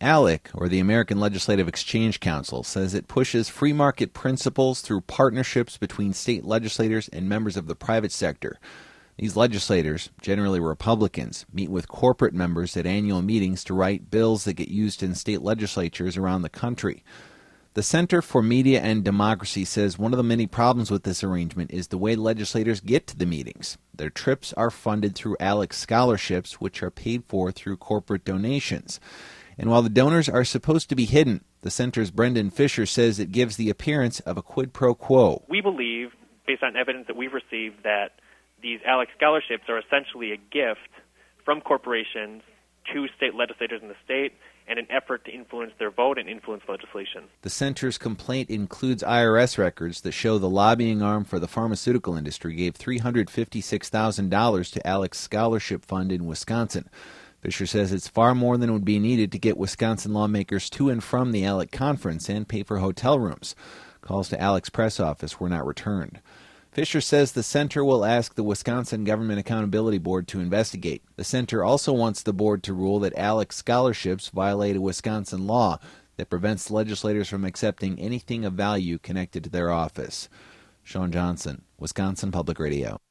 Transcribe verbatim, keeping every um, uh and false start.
ALEC, or the American Legislative Exchange Council, says it pushes free market principles through partnerships between state legislators and members of the private sector. These legislators, generally Republicans, meet with corporate members at annual meetings to write bills that get used in state legislatures around the country. The Center for Media and Democracy says one of the many problems with this arrangement is the way legislators get to the meetings. Their trips are funded through ALEC scholarships, which are paid for through corporate donations. And while the donors are supposed to be hidden, the center's Brendan Fisher says it gives the appearance of a quid pro quo. We believe, based on evidence that we've received, that these ALEC scholarships are essentially a gift from corporations to state legislators in the state and an effort to influence their vote and influence legislation. The center's complaint includes I R S records that show the lobbying arm for the pharmaceutical industry gave three hundred fifty-six thousand dollars to ALEC's scholarship fund in Wisconsin. Fisher says it's far more than would be needed to get Wisconsin lawmakers to and from the ALEC conference and pay for hotel rooms. Calls to ALEC's press office were not returned. Fisher says the center will ask the Wisconsin Government Accountability Board to investigate. The center also wants the board to rule that ALEC scholarships violate a Wisconsin law that prevents legislators from accepting anything of value connected to their office. Sean Johnson, Wisconsin Public Radio.